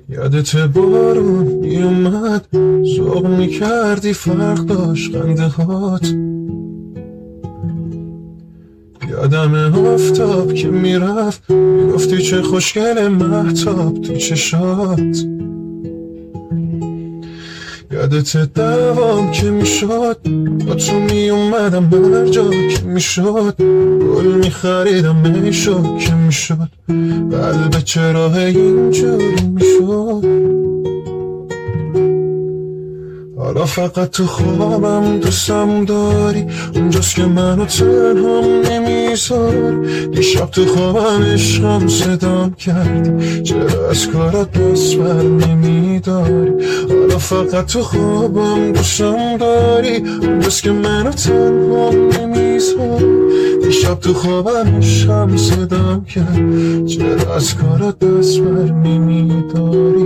یادت بارون میومد ذوق میکردی فرق داشت خنده هات. یادم آفتاب که میرفت میگفتی چه خوشگل مهتاب تو چشات. یادت دوام که میشد با تو میومدم هر جا که میشد. گل میخریدم میشد که میشد قلب چرا اینجوری میشد. حالا فقط تو خوابم دوستم داری، اونجاست که منو تنهام نمیذار. دیشب تو خوابم عشقم صدام کردی، چرا از کارات دست بر نمیداری. حالا فقط تو خوابم دوستم داری، اونجاست که منو تنهام نمیذار. دیشب تو خوابم عشقم صدام کرد، چرا از کارات دست بر نمیداری.